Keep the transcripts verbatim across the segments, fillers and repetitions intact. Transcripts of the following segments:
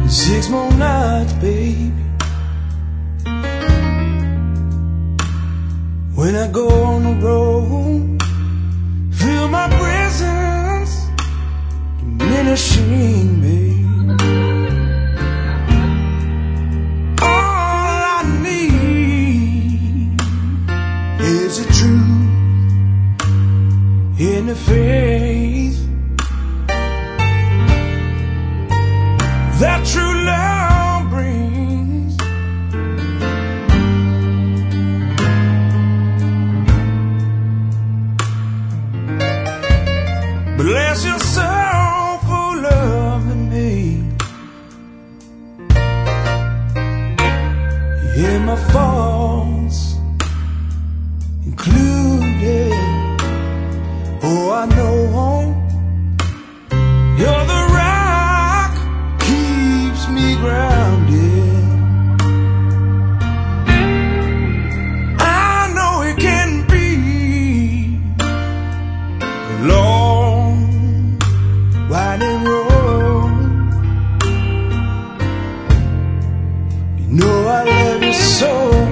Six more nights, baby. When I go on the road, feel my presence diminishing, baby. All I need is the truth in the faith that true love brings. Bless your soul for loving me. In my faults included. Oh, I know you're the rock keeps me grounded. I know it can be a long winding road. You know I love you so.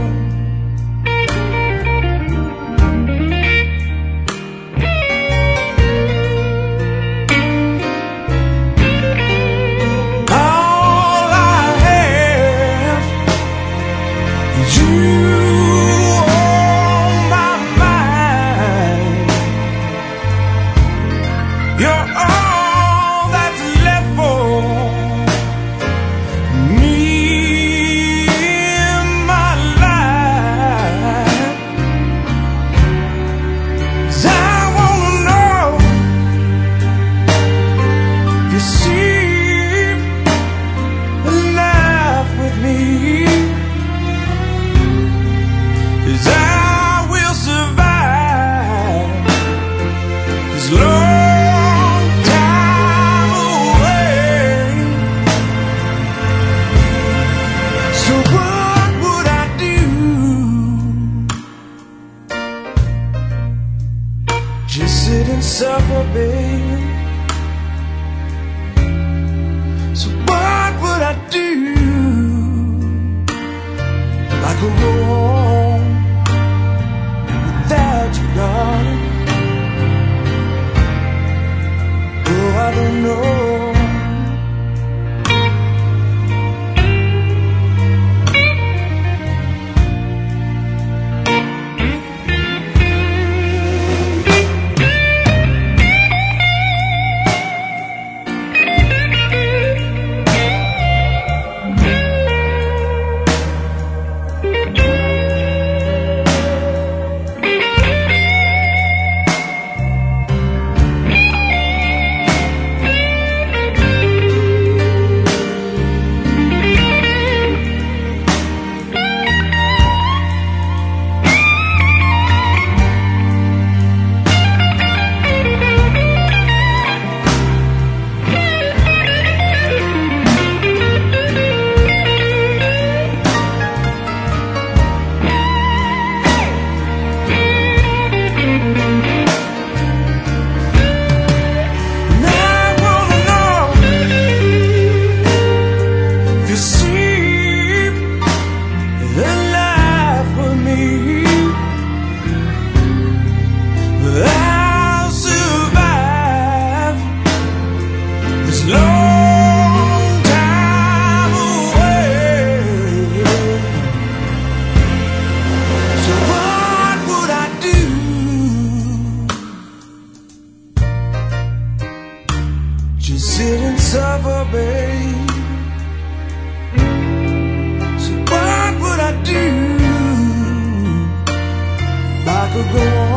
Just sit and suffer, baby. So what would I do? I could go on without you, darling. Oh, I don't know. Just sit and suffer, babe. So what would I do? I could go on